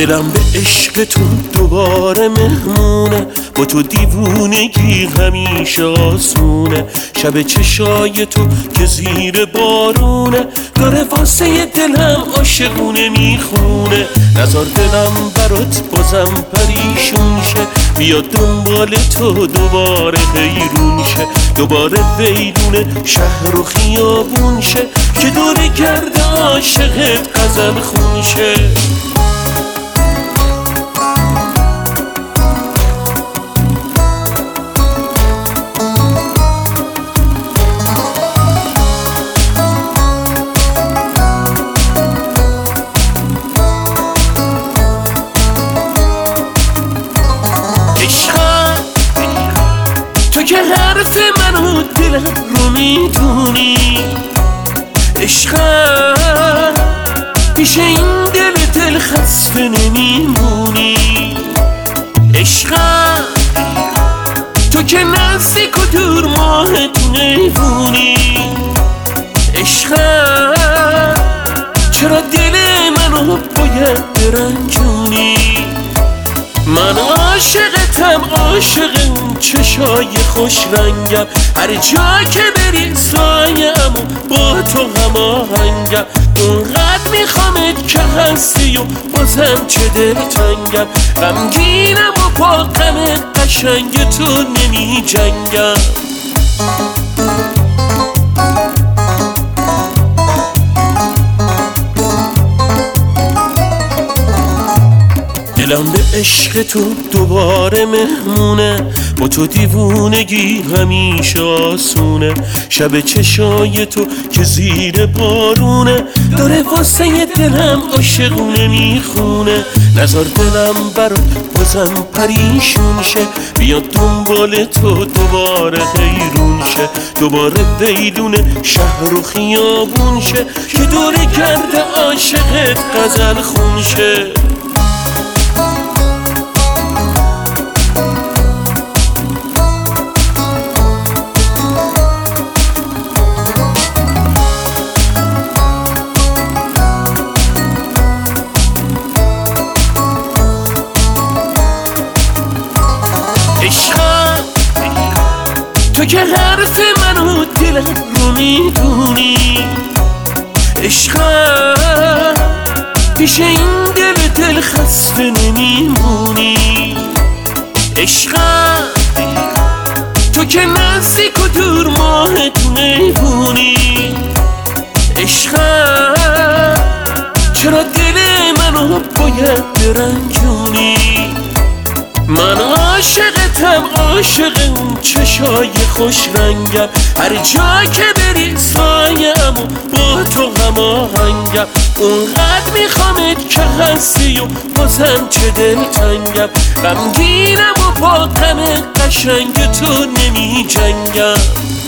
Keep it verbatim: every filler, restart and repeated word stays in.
دلم به عشق تو دوباره مهمونه، با تو دیوونگی همیشه آسونه. شب چشای تو که زیر بارونه، داره واسه دلم عاشقونه میخونه. نزار دلم برات بازم پریشون شه، بیاد دنبال تو دوباره حیرون شه. دوباره ویلونه شهر و خیابون شه، که دور گرد عاشقت غزل خون شه. تو که حرف منو دلم رو میدونی، عشقم پیش این دل دل خسته نمیمونی. عشقم تو که نزدیک و دور ماهت نبونی. عشقم چرا دل منو باید برنجونی؟ من عاشقتم، عاشق اون چشای خوش رنگم، هر جا که بری سایه‌ام و با تو هماهنگم. اونقدر میخوامت که هستی و بازم چه دلتنگم، غمگینم و با غم قشنگ تو نمی جنگم. دلم به عشق تو دوباره مهمونه، با تو دیوونگی همیشه آسونه. شب چشای تو که زیر بارونه، داره واسه دلم عاشقونه میخونه. نزار دلم برات بازم پریشون شه، بیاد دنبال تو دوباره حیرون شه. دوباره ویلونه شهر و خیابون شه، که دور گرد عاشقت غزل خون شه. عشقم تو که حرف منو دلم رو میدونی. عشقم پیش این دل دل خسته نمیمونی. عشقم تو که نزدیک و دور ماهت نبونی. عشقم چرا دل منو باید برنجونی؟ من عاشقتم، عاشق اون چشای خوش رنگم، هر جا که بری سایه‌ام و با تو هماهنگم. اونقدر میخوامت که هستی و بازم چه دلتنگم، غمگینم و با غم قشنگ تو نمی جنگم.